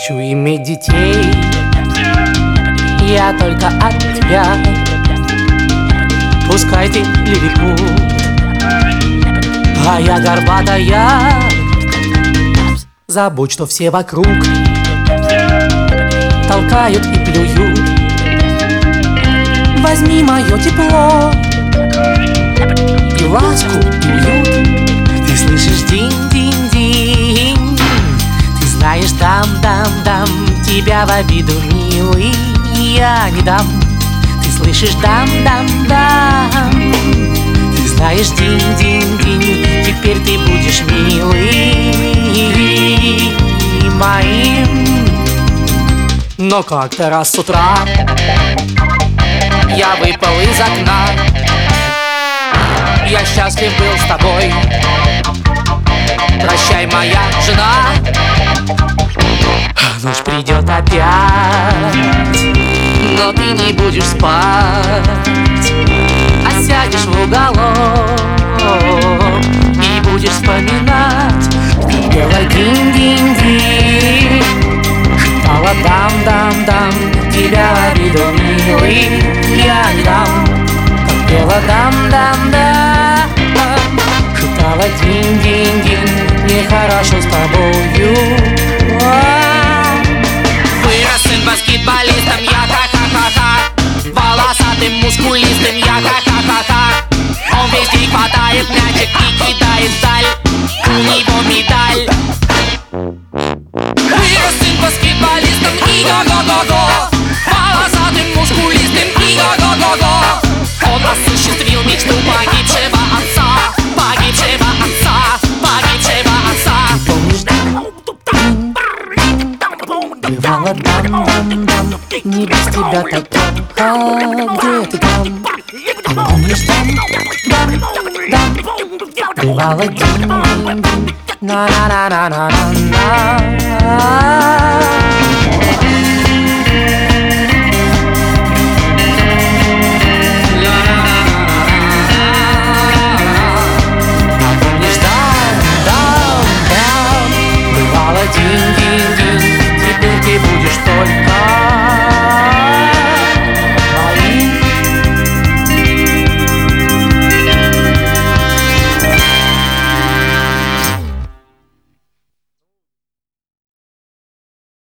Хочу иметь детей, я только от тебя. Пускай ты лилипут, а я горбатая. Забудь, что все вокруг толкают и плюют. Возьми мое тепло и ласку, и уют. Ты слышишь динь-динь-динь, ты знаешь дам-дам-дам, тебя в обиду, милый, я не дам. Ты слышишь дам-дам-дам, ты знаешь динь-динь-динь, теперь ты будешь милый моим. Но как-то раз с утра я выпал из окна. Я счастлив был с тобой, прощай, моя жена. Ночь придет опять, но ты не будешь спать, а сядешь в уголок и будешь вспоминать. Ты пела динь-динь-динь, шептала дам-дам-дам, тебя в обиду, милый, я не дам. Как пела дам-дам-дам, шептала динь-динь-динь, нехорошо с тобою. Вырос сын баскетболистом, я ха-ха-ха-ха, волосатым, мускулистым, я ха-ха-ха-ха. Он везде хватает мячик и кидает вдаль, у него медаль. Вырос сын баскетболистом, и го-го-го-го, волосатым, мускулистым, и го-го-го-го. Он осуществил мечту погибшего отца, погибшего отца, погибшего отца. Бывало дам-дам-дам, не без тебя так плохо. Где ты там? Помнишь дам-дам-дам? Бывало динь-динь-динь, на-на-на-на-на-на.